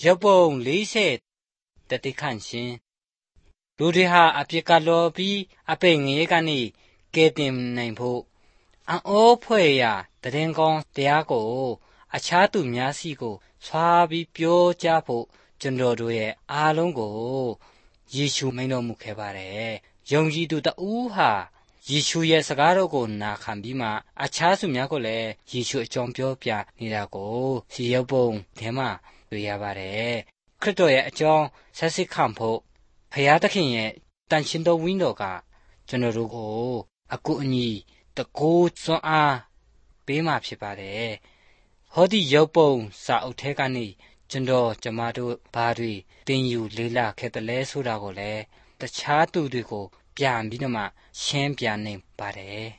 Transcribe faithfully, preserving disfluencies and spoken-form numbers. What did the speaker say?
ရုပ်ပုံလေးဆယ်တတိခန့်ရှင်လူတွေဟာအပြစ်ကလောပြီးအပိငရေကနေကဲတင်နိုင်ဖို့အံ့ဩဖွယ်ရာတရင်ကောင်းတရားကိုအခြားသူများစီကိုဆွာပြီးပြောကြဖို့ကျွန်တော်တို့ရဲ့အားလုံးကိုယေရှုမိန်တော်မူခဲ့ပါတယ်ယုံကြည်သူတဦးဟာယေရှုရဲ့စကားတော်ကိုနာခံပြီးမှအခြားသူများကိုလည်းယေရှုအကြောင်းပြောပြနေတာကိုစီရုပ်ပုံထဲမှာတွေ့ရပါတယ်ခရစ်တော်ရဲ့အကြောင်းဆက်စစ်ခံဖို့ဖခင်သခင်ရဲ့တန်ရှင်တော်ဝိညာဉ်တော်ကကျွန်တော်တို့ကိုအကူအညီတကူစွမ်းအားပေးမှဖြစ်ပါတယ်ဟောဒီရုပ်ပုံစာအုပ်ထဲကနေကျွန်တော်ကျမတို့ဘာတွေတင်ယူလေးလာခဲ့တယ်လဲဆိုတာကိုလည်းတခြားသူတွေကိုပြန်ပြီးတော့မှရှင်းပြနိုင်ပါတယ်